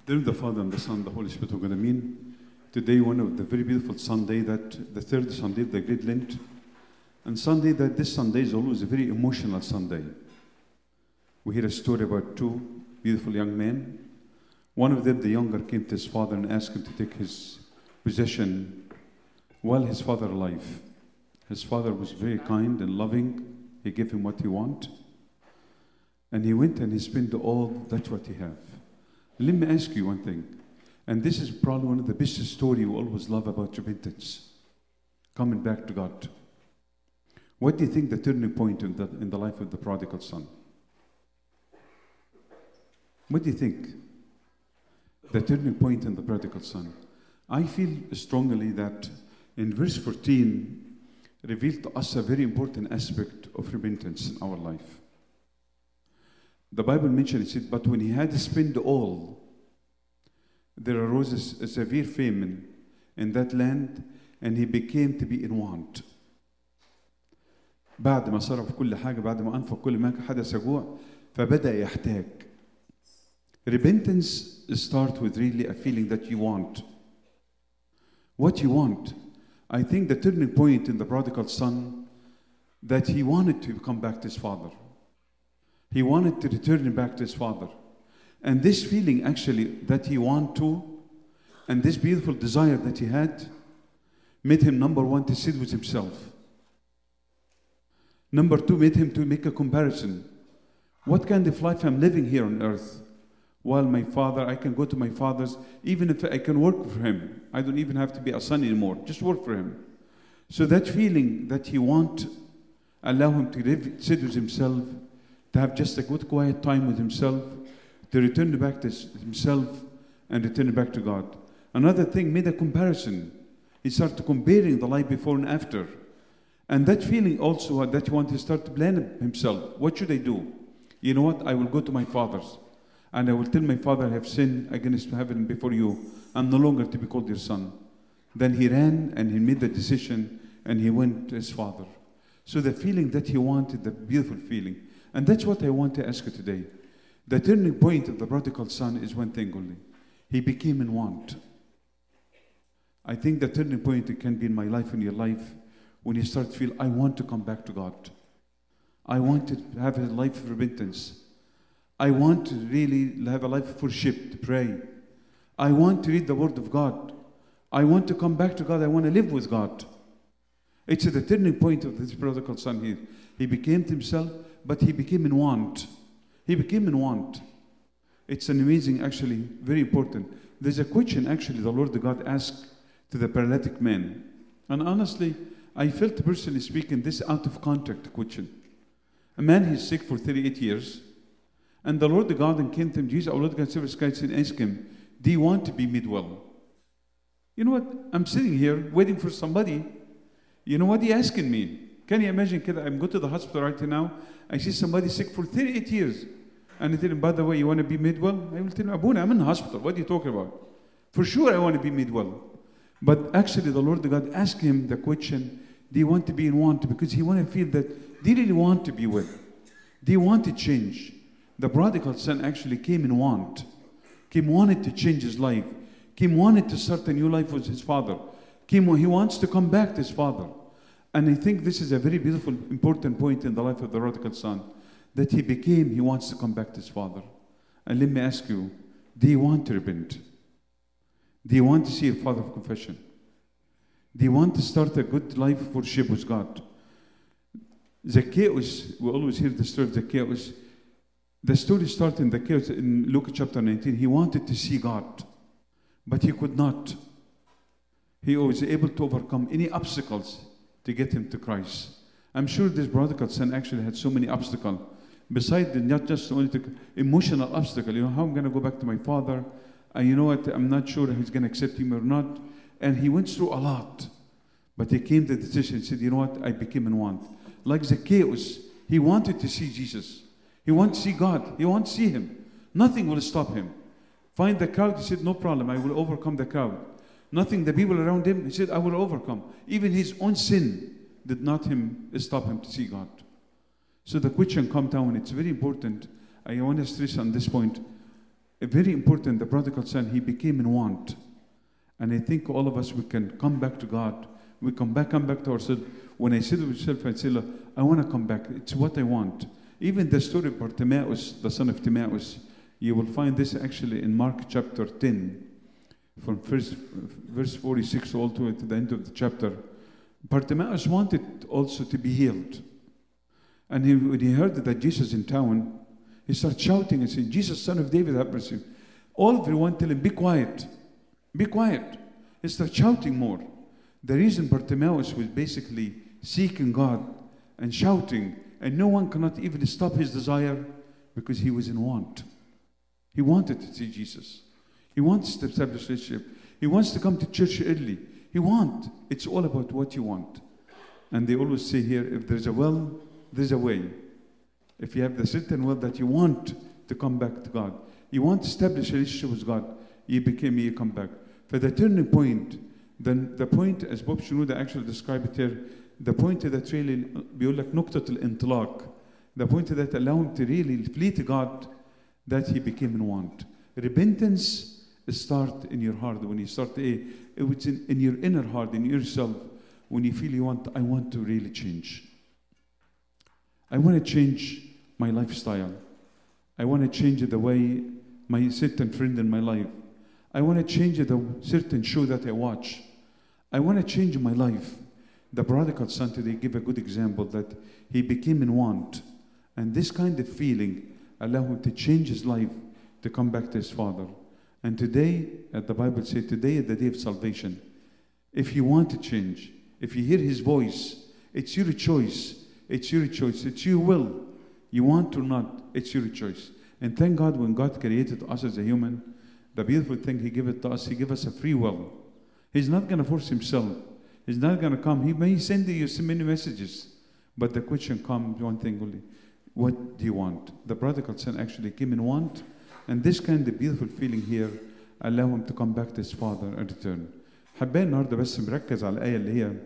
The name of the Father and the Son, the Holy Spirit of God. Amen. Today, one of the very beautiful Sunday, that the third Sunday of the Great Lent, and Sunday that this Sunday is always a very emotional Sunday. We hear a story about two beautiful young men. One of them, the younger, came to his father and asked him to take his possession while his father alive. His father was very kind and loving. He gave him what he wanted. And he went and he spent all that's what he have. Let me ask you one thing. And this is probably one of the best stories you always love about repentance. Coming back to God. What do you think the turning point in the life of the prodigal son? What do you think? The turning point in the prodigal son. I feel strongly that in verse 14 revealed to us a very important aspect of repentance in our life. The Bible mentioned, it said, but when he had spent all, there arose a severe famine in that land, and he became to be in want. بعد ما صرف كل حاجة، بعد ما أنفق كل ما حدث جوع، فبدأ يحتاج. Repentance starts with really a feeling that you want. What you want. I think the turning point in the prodigal son, that he wanted to come back to his father. He wanted to return back to his father. And this feeling actually that he wanted to, and this beautiful desire that he had, made him, number one, to sit with himself. Number two, made him to make a comparison. What kind of life I'm living here on earth? While my father, I can go to my father's, even if I can work for him. I don't even have to be a son anymore. Just work for him. So that feeling that he want, allow him to live, sit with himself, to have just a good quiet time with himself, to return back to himself and return back to God. Another thing, made a comparison. He started comparing the life before and after. And that feeling also that he wanted to start to blame himself. What should I do? You know what? I will go to my father's. And I will tell my father, I have sinned against heaven before you. I'm no longer to be called your son. Then he ran and he made the decision and he went to his father. So the feeling that he wanted, the beautiful feeling. And that's what I want to ask you today. The turning point of the prodigal son is one thing only. He became in want. I think the turning point it can be in my life, in your life, when you start to feel, I want to come back to God. I want to have a life of repentance. I want to really have a life of worship, to pray. I want to read the Word of God. I want to come back to God. I want to live with God. It's the turning point of this prodigal son here. He became to himself, but he became in want. He became in want. It's an amazing, actually, very important. There's a question, actually, the Lord God asked to the paralytic man. And honestly, I felt, personally speaking, this out of context question. A man, he's sick for 38 years. And the Lord God came to him, Jesus, our Lord God, and asked him, do you want to be made well? You know what? I'm sitting here waiting for somebody. You know what? He asking me. Can you imagine? I'm going to the hospital right now. I see somebody sick for 38 years. And I tell him, by the way, you want to be made well? I will tell him, Abuna, I'm in the hospital. What are you talking about? For sure I want to be made well. But actually the Lord God asked him the question, do you want to be in want? Because he want to feel that, do you really want to be well? Do you want to change? The prodigal son actually came in want. Wanted to change his life. Wanted to start a new life with his father. He wants to come back to his father. And I think this is a very beautiful, important point in the life of the prodigal son. That he wants to come back to his father. And let me ask you, do you want to repent? Do you want to see a father of confession? Do you want to start a good life of worship with God? Zacchaeus, we always hear the story of Zacchaeus. The story starts in Zacchaeus in Luke chapter 19. He wanted to see God, but he could not. He was able to overcome any obstacles to get him to Christ. I'm sure this prodigal son actually had so many obstacles. Besides not just only the emotional obstacle, how I'm going to go back to my father. And you know what, I'm not sure he's going to accept him or not. And he went through a lot. But he came to the decision and said, you know what, I became in want. Like Zacchaeus, he wanted to see Jesus. He wants to see God. He wants to see him. Nothing will stop him. Find the crowd. He said, no problem. I will overcome the crowd. Nothing, the people around him, he said, I will overcome. Even his own sin did not stop him to see God. So the question comes down, it's very important. I want to stress on this point. very important, the prodigal son, he became in want. And I think all of us, we can come back to God. We come back to ourselves. When I sit with myself and say, look, I want to come back. It's what I want. Even the story of Bartimaeus, the son of Timaeus, you will find this actually in Mark chapter 10, from verse 46 all the way to the end of the chapter. Bartimaeus wanted also to be healed. And when he heard that Jesus in town, he started shouting and saying, Jesus, son of David, have mercy. Everyone tell him, be quiet. Be quiet. He started shouting more. The reason Bartimaeus was basically seeking God and shouting, and no one cannot even stop his desire, because he was in want. He wanted to see Jesus. He wants to establish a relationship. He wants to come to church early. It's all about what you want. And they always say here, if there's a will, there's a way. If you have the certain will that you want to come back to God, you want to establish a relationship with God, you come back. For the turning point, then the point, as Bob Shenouda actually described it here, the point that really بيقول لك نقطة الانطلاق, the point that allowed him to really flee to God, that he became in want. Repentance start in your heart. When you start, it's in your inner heart, in yourself, when you feel I want to really change. I want to change my lifestyle. I want to change the way my certain friend in my life. I want to change the certain show that I watch. I want to change my life. The prodigal son today give a good example that he became in want. And this kind of feeling allowed him to change his life to come back to his father. And today, the Bible says, today is the day of salvation. If you want to change, if you hear his voice, it's your choice. It's your choice. It's your will. You want or not, it's your choice. And thank God, when God created us as a human, the beautiful thing he gave it to us, he gave us a free will. He's not going to force himself. He's not going to come. He may send you so many messages. But the question comes, one thing only. What do you want? The prodigal son actually came in want. And this kind of beautiful feeling here allow him to come back to his father and return. حبايا النهارده بس مركز على الآية اللي هي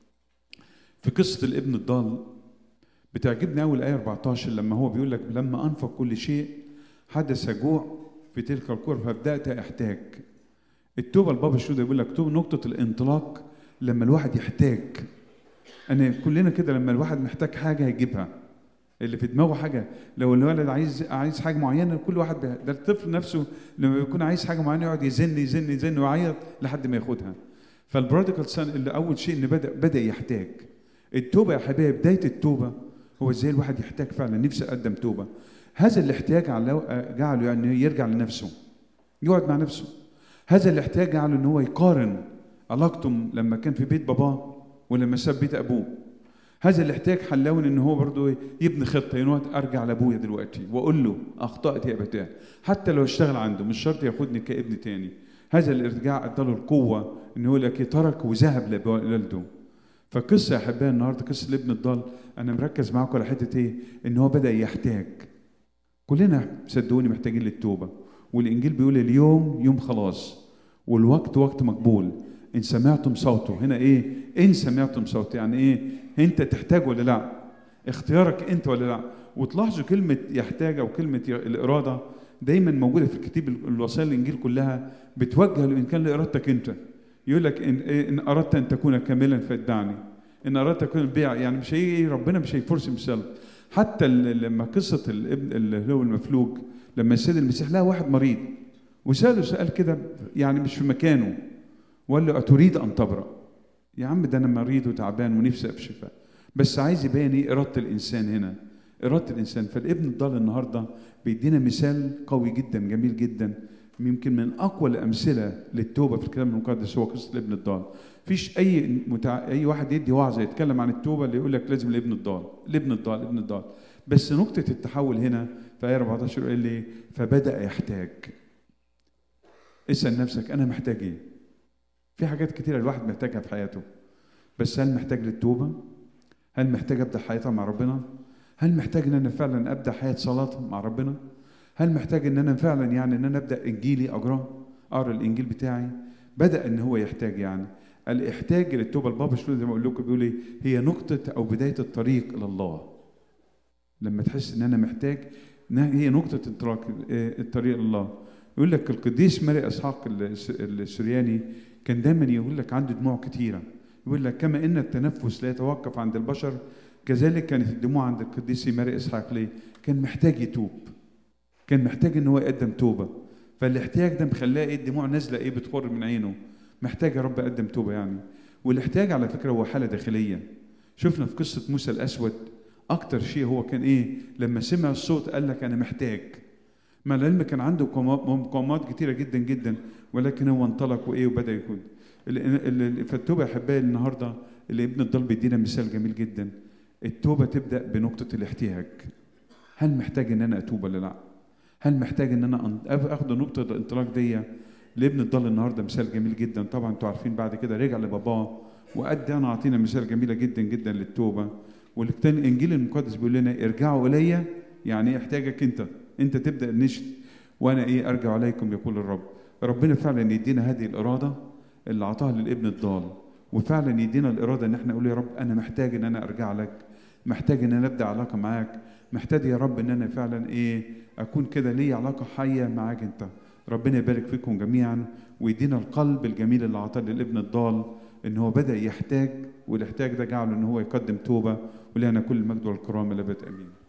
في قصة الابن الضال. بتعجبني أول آية 14 لما هو بيقول لك لما أنفق كل شيء حدث جوع في تلك القرى فبدأت أحتاج. التوبة البابا شنودة بيقول لك توبة نقطة الانطلاق لما الواحد يحتاج. أنا كلنا كده لما الواحد محتاج حاجة هيجيبها. اللي في دماغه حاجة، لو الولد عايز حاجة معينة، كل واحد ده الطفل نفسه لما بيكون عايز حاجة معينة يقعد يزن ويعيط لحد ما ياخدها. فالبروديكال سان اللي أول شيء إن بدأ يحتاج. التوبة يا حبايبي، بداية التوبة هو ازاي الواحد يحتاج فعلا. نفسي أقدم توبة. هذا الاحتياج جعله يعني يرجع لنفسه، يقعد مع نفسه. هذا الاحتياج جعله إن هو يقارن علاقته لما كان في بيت باباه ولما ساب بيت أبوه. هذا الاحتياج حلاون ان هو برضه يبني خطه، ينوت ارجع لابويا دلوقتي واقول له اخطات يا ابتاه، حتى لو اشتغل عنده مش شرط ياخدني كابن تاني. هذا الارجاع اداله القوه ان هو لك ترك وذهب لوالده. فقصه يا احبائي النهارده قصه الابن الضال، انا مركز معاكم على حته ان هو بدا يحتاج. كلنا صدقوني محتاجين للتوبه، والانجيل بيقول اليوم يوم خلاص والوقت وقت مقبول ان سمعتم صوته. هنا ان سمعتم صوته يعني انت تحتاج ولا لا؟ اختيارك انت ولا لا؟ وتلاحظوا كلمه يحتاج او كلمه الاراده دايما موجوده في الكتاب. الوصايا الانجيل كلها بتوجه ان كان لارادتك انت. يقول لك ان اردت ان تكون كاملا فاتبعني، ان اردت تكون البيع، يعني مش ربنا مش هيفرس himself. حتى لما قصه الابن اللي هو المفلوج، لما السيد المسيح لقى واحد مريض وساله سؤال كده يعني مش في مكانه، وقال له اتريد ان تبرأ؟ يا عم ده انا مريض وتعبان ونفسي في شفاء، بس عايز يبين اراده الانسان هنا، اراده الانسان. فالابن الضال النهارده بيدينا مثال قوي جدا جميل جدا، يمكن من اقوى الامثله للتوبه في الكتاب المقدس هو قصه الابن الضال. مفيش اي واحد يدي وعظه يتكلم عن التوبه اللي يقول لك لازم الابن الضال. بس نقطه التحول هنا في ايه 14 يقول لي فبدا يحتاج. اسال نفسك انا محتاج ايه؟ في حاجات كتيرة الواحد محتاجها في حياته، بس هل محتاج للتوبة؟ هل محتاج أبدأ حياتها مع ربنا؟ هل محتاج إن أنا فعلا أبدأ حياة صلاة مع ربنا؟ هل محتاج إن أنا فعلا يعني إن أنا أبدأ إنجيلي أقرأ الإنجيل بتاعي؟ بدأ إن هو يحتاج يعني الاحتاج للتوبة. البابا شنودة زي ما أقول لكم بيقول هي نقطة أو بداية الطريق إلى الله. لما تحس إن أنا محتاج، هي نقطة الطريق إلى الله. يقول لك القديس ماري اسحاق السرياني كان دايما يقول لك عنده دموع كتيره. يقول لك كما ان التنفس لا يتوقف عند البشر كذلك كانت الدموع عند القديس ماري اسحاق. ليه؟ كان محتاج يتوب، كان محتاج ان هو يقدم توبه. فالاحتياج ده مخلاه ايه؟ الدموع نازله ايه؟ بتخر من عينه، محتاج يا رب اقدم توبه يعني. والاحتياج على فكره هو حاله داخليه. شفنا في قصه موسى الاسود اكتر شيء هو كان ايه؟ لما سمع الصوت قال لك انا محتاج. مع العلم كان عنده مقاومات كتيره جدا جدا، ولكن هو انطلق وايه؟ وبدا يكون فالتوبه يا احبائي النهارده اللي ابن الضال بيدينا مثال جميل جدا. التوبه تبدا بنقطه الاحتياج. هل محتاج ان انا اتوب ولا لا؟ هل محتاج ان انا اخد نقطه الانطلاق دي؟ لابن الضال النهارده مثال جميل جدا. طبعا انتوا عارفين بعد كده رجع لباباه وقد انا اعطينا مثال جميله جدا جدا للتوبه. والتاني الانجيل المقدس بيقول لنا ارجعوا الي، يعني ايه؟ احتاجك انت تبدا النشط، وانا ايه؟ ارجع عليكم يقول الرب. ربنا فعلا يدينا هذه الاراده اللي اعطاها للابن الضال، وفعلا يدينا الاراده ان احنا نقول يا رب انا محتاج ان انا ارجع لك، محتاج ان انا ابدا علاقه معاك، محتاج يا رب ان انا فعلا ايه؟ اكون كده لي علاقه حيه معاك انت. ربنا يبارك فيكم جميعا ويدينا القلب الجميل اللي اعطاه للابن الضال، ان هو بدا يحتاج، والاحتياج ده جعله ان هو يقدم توبه. ولنا كل المجد والكرامه لابد امين.